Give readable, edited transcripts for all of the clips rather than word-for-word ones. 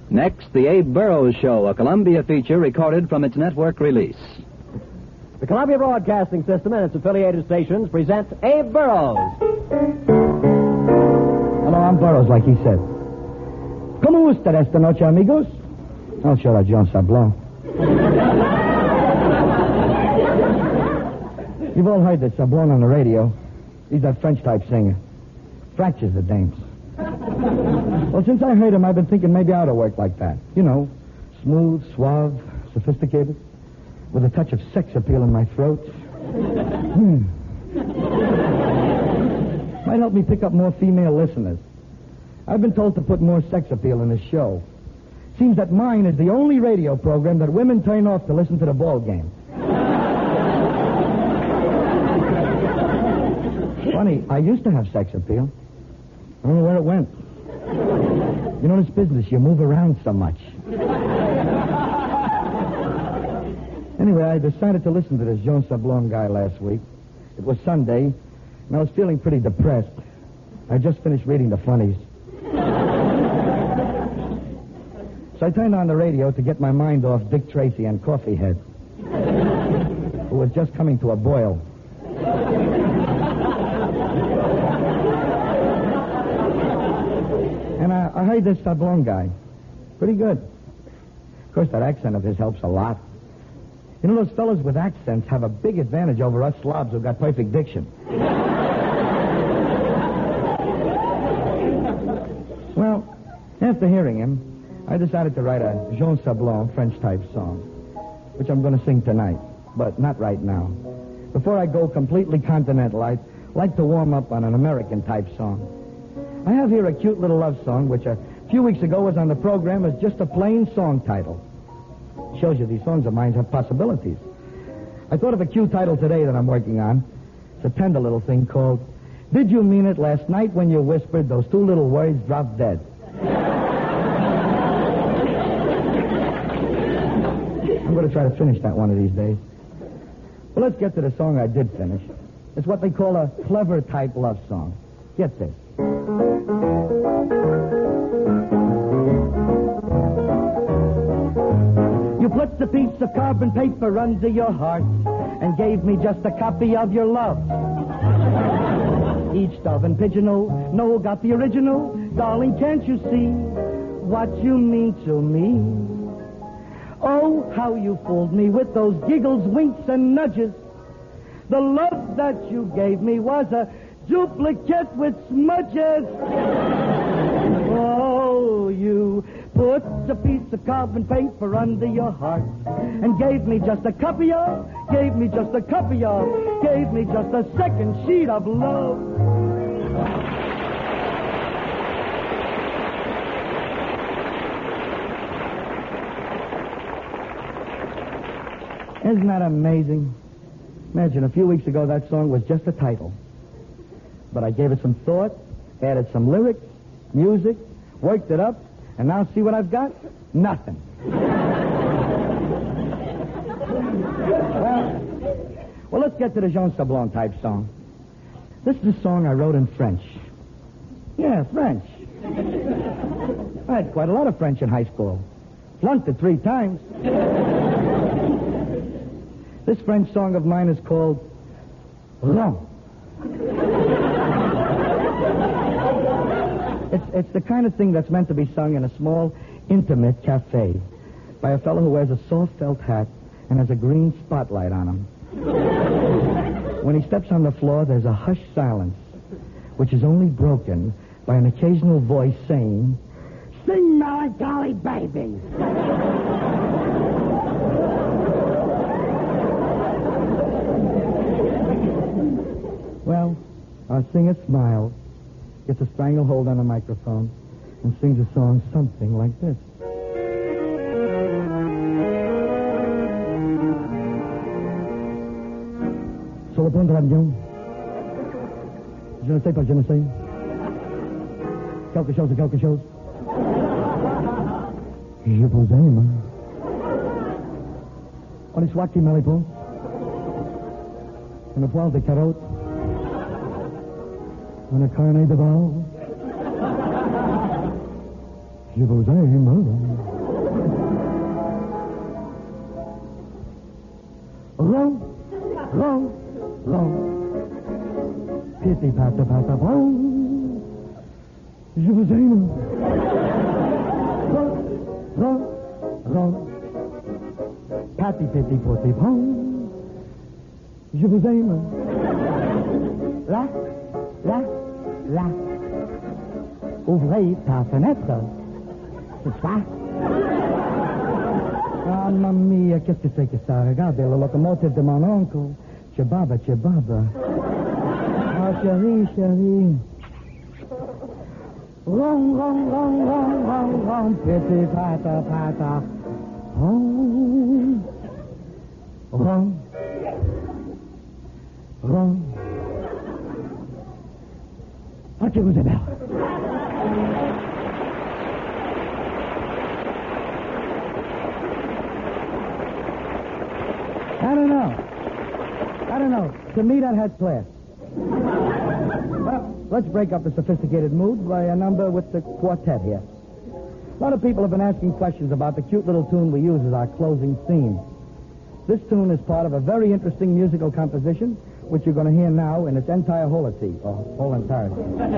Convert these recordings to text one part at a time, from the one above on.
Next, the Abe Burrows Show, a Columbia feature recorded from its network release. The Columbia Broadcasting System and its affiliated stations present Abe Burrows. Hello, I'm Burrows, like he said. ¿Cómo usted esta noche, amigos? I'll show that John Sablon. You've all heard that Sablon on the radio. He's that French-type singer. Fractures the dames. Well, since I heard him, I've been thinking maybe I ought to work like that. You know, smooth, suave, sophisticated, with a touch of sex appeal in my throat. Might help me pick up more female listeners. I've been told to put more sex appeal in this show. Seems that mine is the only radio program that women turn off to listen to the ball game. Funny, I used to have sex appeal. I don't know where it went. You know, this business, you move around so much. Anyway, I decided to listen to this Jean Sablon guy last week. It was Sunday, and I was feeling pretty depressed. I just finished reading the funnies. So I turned on the radio to get my mind off Dick Tracy and Coffee Head, who was just coming to a boil. And I heard this Sablon guy. Pretty good. Of course, that accent of his helps a lot. You know, those fellas with accents have a big advantage over us slobs who got perfect diction. Well, after hearing him, I decided to write a Jean Sablon French-type song, which I'm going to sing tonight, but not right now. Before I go completely continental, I'd like to warm up on an American-type song. I have here a cute little love song, which a few weeks ago was on the program as just a plain song title. Shows you these songs of mine have possibilities. I thought of a cute title today that I'm working on. It's a tender little thing called Did You Mean It Last Night When You Whispered Those Two Little Words Dropped Dead? I'm going to try to finish that one of these days. Well, let's get to the song I did finish. It's what they call a clever type love song. Get this. You put the piece of carbon paper under your heart and gave me just a copy of your love. Each dove and pigeonhole, no, got the original. Darling, can't you see what you mean to me? Oh, how you fooled me with those giggles, winks, and nudges. The love that you gave me was a duplicate with smudges. Oh, you put a piece of carbon paper under your heart and gave me just a copy of, gave me just a second sheet of love. Isn't that amazing? Imagine, a few weeks ago, that song was just a title. But I gave it some thought, added some lyrics, music, worked it up, and now see what I've got? Nothing. Well, let's get to the Jean Sablon type song. This is a song I wrote in French. Yeah, French. I had quite a lot of French in high school. Flunked it 3 times. This French song of mine is called Ron. It's the kind of thing that's meant to be sung in a small, intimate cafe by a fellow who wears a soft felt hat and has a green spotlight on him. When he steps on the floor, there's a hushed silence, which is only broken by an occasional voice saying, "Sing, melancholy baby." Well, our singer smiles, gets a stranglehold on a microphone, and sings a song something like this. Sur le pont de l'avion, je ne sais pas, je ne sais. Quelque chose de quelque chose. Je vous aime. On est soit qui me répond. Une poêle de carottes. On a carnet de val. Je vous aime. Papi petit petit pom. Je vous aime. Là, là, là. Ouvrez ta fenêtre. C'est ça? Ah, mamma mia, qu'est-ce que c'est que ça? Regardez, la locomotive de mon oncle. Chebaba. Ah, chérie. Rong, petit pata. Rong. Ah, que vous êtes belle. I don't know. To me, that has class. Well, let's break up the sophisticated mood by a number with the quartet here. A lot of people have been asking questions about the cute little tune we use as our closing theme. This tune is part of a very interesting musical composition, which you're going to hear now in its entire wholity, or whole entirety.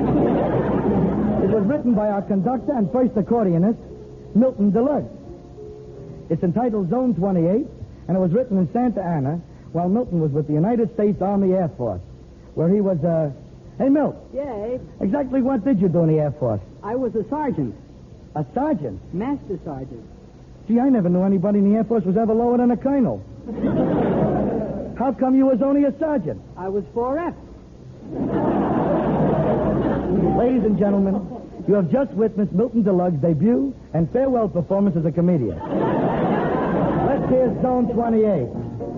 It was written by our conductor and first accordionist, Milton Deluxe. It's entitled Zone 28, and it was written in Santa Ana while Milton was with the United States Army Air Force, where he was, Hey, Milt. Yeah, Abe. Exactly what did you do in the Air Force? I was a sergeant. A sergeant? Master sergeant. Gee, I never knew anybody in the Air Force was ever lower than a colonel. How come you was only a sergeant? I was 4F. Ladies and gentlemen, you have just witnessed Milton Deluxe's debut and farewell performance as a comedian. Let's hear Zone 28.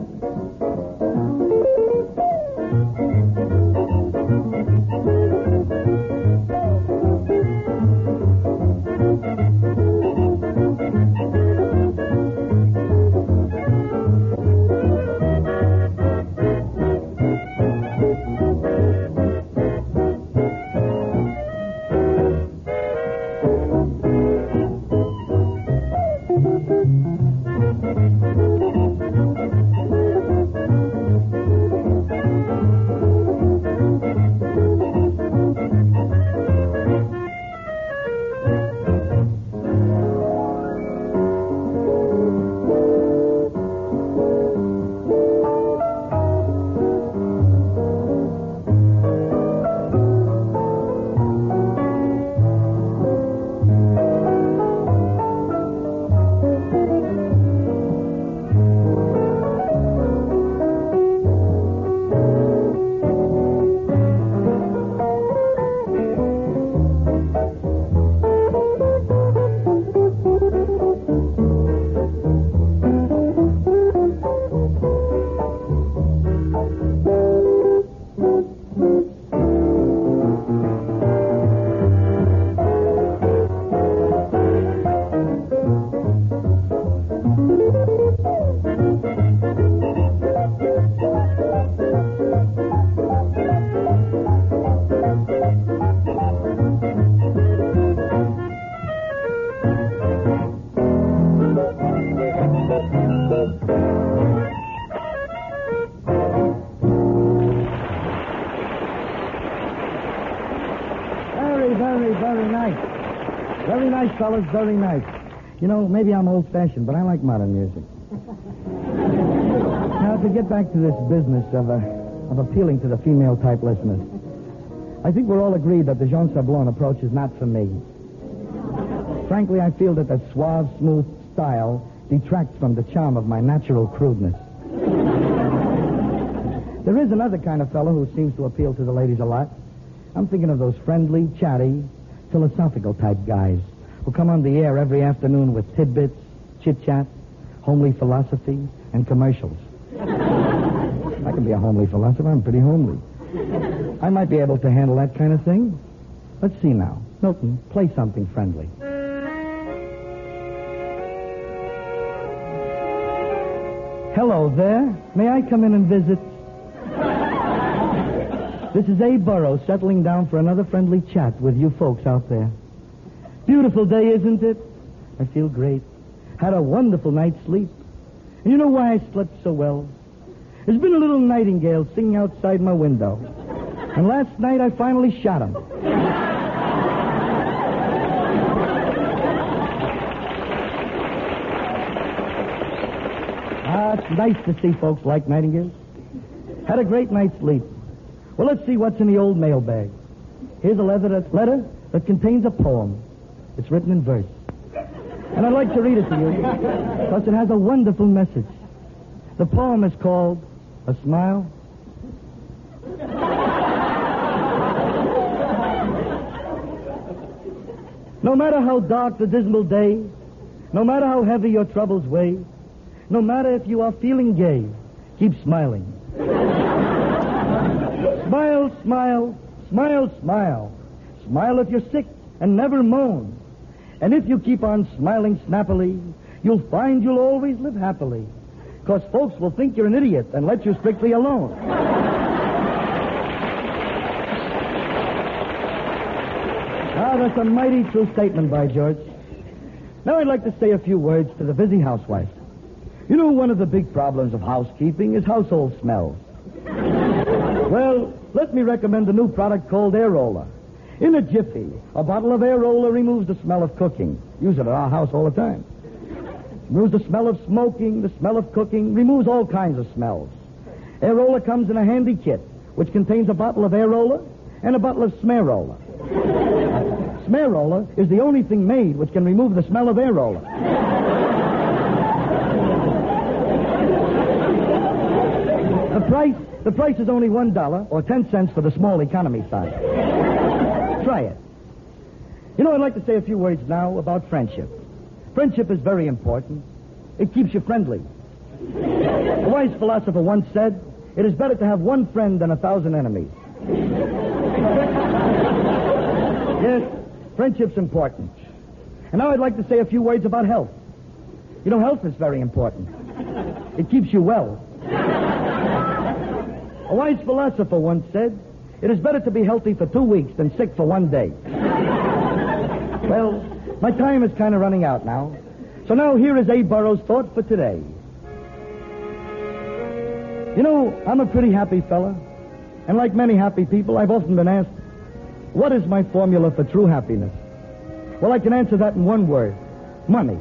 Very nice, fellas, very nice. You know, maybe I'm old-fashioned, but I like modern music. Now, to get back to this business of appealing to the female-type listeners, I think we're all agreed that the Jean Sablon approach is not for me. Frankly, I feel that the suave, smooth style detracts from the charm of my natural crudeness. There is another kind of fellow who seems to appeal to the ladies a lot. I'm thinking of those friendly, chatty, philosophical-type guys who come on the air every afternoon with tidbits, chit-chat, homely philosophy, and commercials. I can be a homely philosopher. I'm pretty homely. I might be able to handle that kind of thing. Let's see now. Milton, play something friendly. Hello there. May I come in and visit? This is Abe Burrows settling down for another friendly chat with you folks out there. Beautiful day, isn't it? I feel great. Had a wonderful night's sleep. And you know why I slept so well? There's been a little nightingale singing outside my window. And last night I finally shot him. it's nice to see folks like Nightingale. Had a great night's sleep. Well, let's see what's in the old mailbag. Here's a letter that contains a poem. It's written in verse. And I'd like to read it to you because it has a wonderful message. The poem is called A Smile. No matter how dark the dismal day, no matter how heavy your troubles weigh, no matter if you are feeling gay, keep smiling. Smile, smile, smile, smile. Smile if you're sick and never moan. And if you keep on smiling snappily, you'll find you'll always live happily. Because folks will think you're an idiot and let you strictly alone. Ah, that's a mighty true statement by George. Now I'd like to say a few words to the busy housewife. You know, one of the big problems of housekeeping is household smells. Well, let me recommend a new product called Air Roller. In a jiffy, a bottle of Air Roller removes the smell of cooking. Use it at our house all the time. Removes the smell of smoking, the smell of cooking, removes all kinds of smells. Air Roller comes in a handy kit, which contains a bottle of Air Roller and a bottle of Smear Roller. Smear Roller is the only thing made which can remove the smell of Air Roller. The price is only $1 or 10 cents for the small economy size. Try it. You know, I'd like to say a few words now about friendship. Friendship is very important. It keeps you friendly. A wise philosopher once said, it is better to have one friend than 1,000 enemies. Yes, friendship's important. And now I'd like to say a few words about health. You know, health is very important. It keeps you well. A wise philosopher once said, it is better to be healthy for 2 weeks than sick for 1 day. Well, my time is kind of running out now. So now here is Abe Burrows' thought for today. You know, I'm a pretty happy fella. And like many happy people, I've often been asked, what is my formula for true happiness? Well, I can answer that in one word. Money.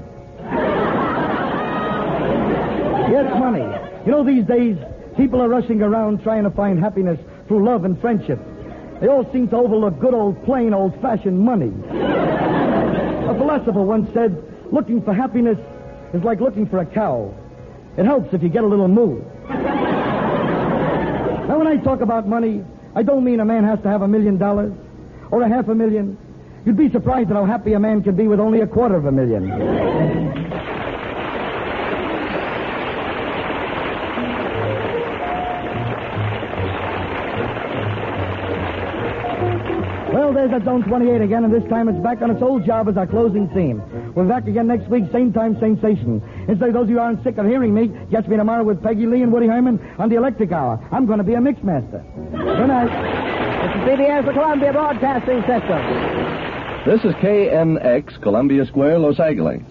Yes, money. You know, these days, people are rushing around trying to find happiness through love and friendship. They all seem to overlook good old, plain, old-fashioned money. A philosopher once said, looking for happiness is like looking for a cow. It helps if you get a little moo. Now, when I talk about money, I don't mean a man has to have $1 million or $500,000. You'd be surprised at how happy a man can be with only $250,000. Well, there's that Zone 28 again, and this time it's back on its old job as our closing theme. We're back again next week, same time, same station. Instead, those of you who aren't sick of hearing me, catch me tomorrow with Peggy Lee and Woody Herman on the Electric Hour. I'm going to be a mixmaster. Good night. This is CBS, the Columbia Broadcasting System. This is KNX, Columbia Square, Los Angeles.